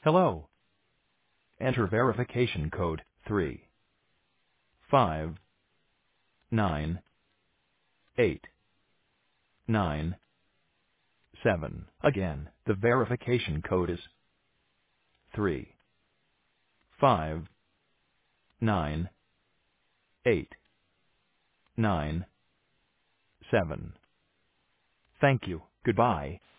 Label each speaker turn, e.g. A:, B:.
A: Hello. Enter verification code 3598997. Again, the verification code is 3598997. Thank you. Goodbye.